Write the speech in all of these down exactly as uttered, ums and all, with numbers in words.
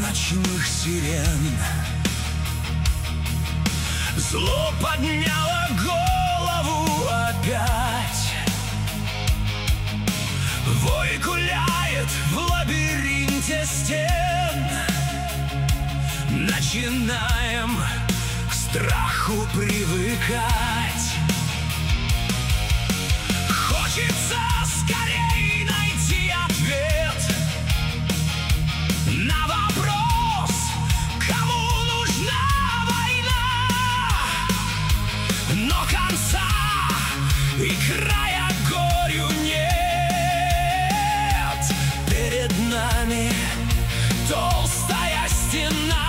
ночных сирен. Зло подняло голову опять, вой гуляет в лабиринте стен. Начинаем к страху привыкать. Хочется скорей найти ответ на вопрос, кому нужна война. Но конца и края горю нет. Перед нами толстая стена.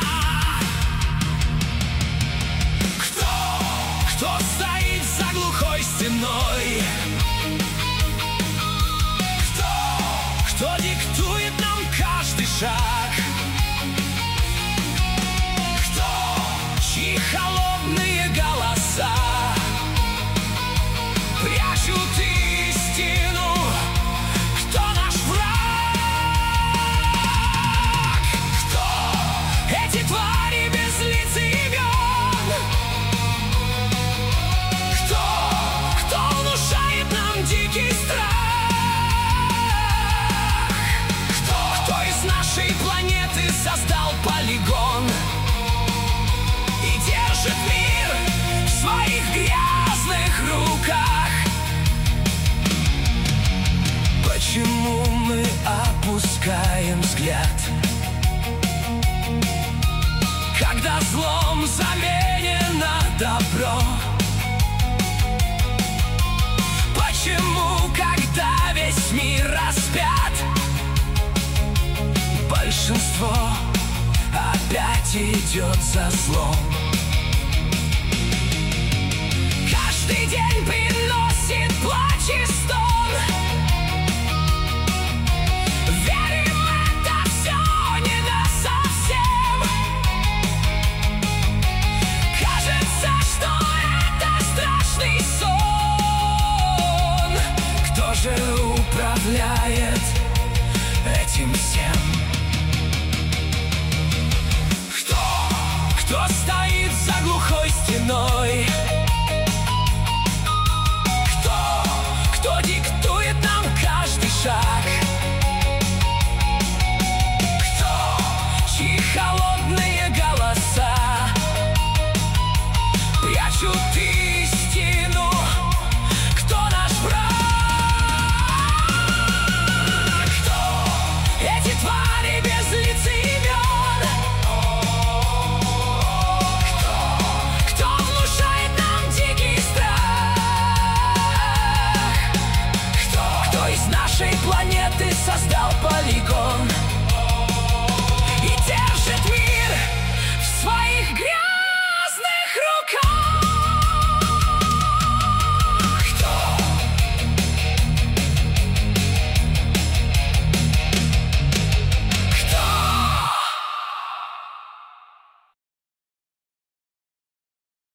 Кто, кто стоит за глухой стеной? Кто диктует нам каждый шаг? Кто, чьи холодные голоса прячут истину? Кто наш враг? Кто эти твари без лиц и имен? Кто, кто внушает нам дикий страх? Нашей планеты создал полигон и держит мир в своих грязных руках. Почему мы опускаем взгляд, когда злом заменено добро? Почему, когда весь мир распят, большинство опять идет за злом? Каждый день приносит плач и стон. Верим, это все не насовсем. Кажется, что это страшный сон. Кто же управляет этим всем? Кто стоит за глухой стеной? Кто, кто диктует нам каждый шаг? Кто, чьи холодные голоса прячут